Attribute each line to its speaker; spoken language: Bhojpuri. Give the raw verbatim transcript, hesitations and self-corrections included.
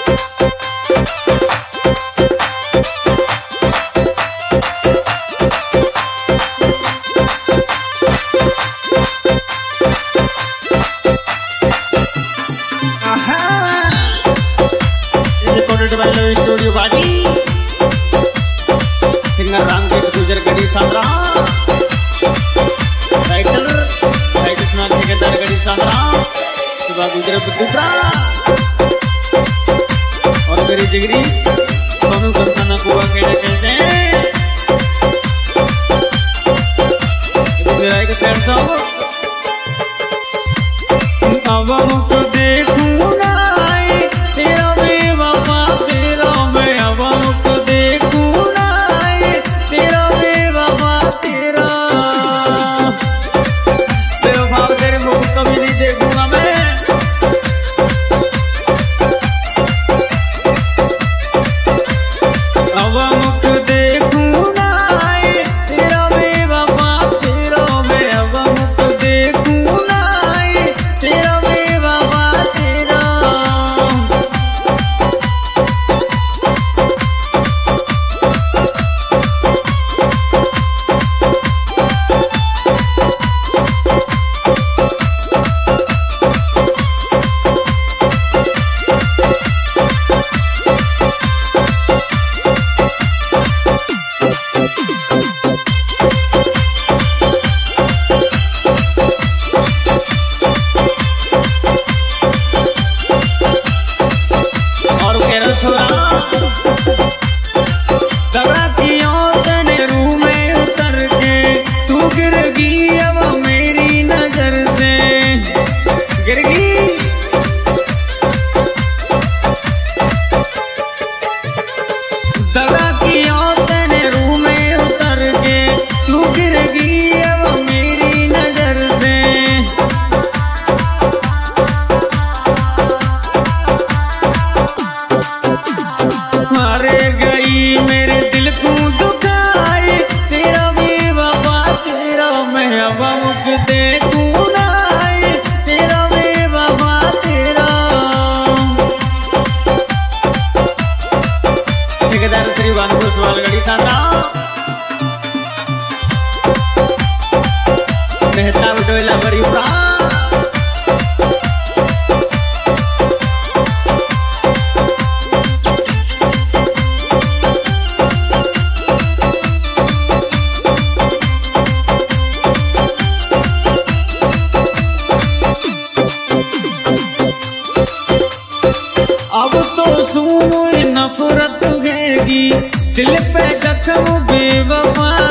Speaker 1: स्टूडियो बाजी सिंगर रामकृष्ण गुजर गढ़ी सांद्रा राइटर कृष्णा ठेकेदार गढ़ी सांद्रा सुबह गुजर बुद्धुरा और मेरी जिगरी सोनू कंसाना कुआ खेड़ा कहते हैं मेरा एक सैड सॉन्ग अब मुझको देखूं ना तेरा बेवफा तेरा मैं अब मुझको देखूं ना तेरा बेवफा तेरा बेवफा तेरे मुख कभी नहीं देखूंगा मैं अब मुझको देखूं ना तेरा बेवफा तेरा मैं अब मुझको देखूं ना तेरा बेवफा तेरा ठेकेदार श्री वानगोस्वाल गढ़ी सांद्रा मेहता उडोला बड़ी प्रा अब तो सुनो नफरत हैगी दिल पे जख्म बेवफा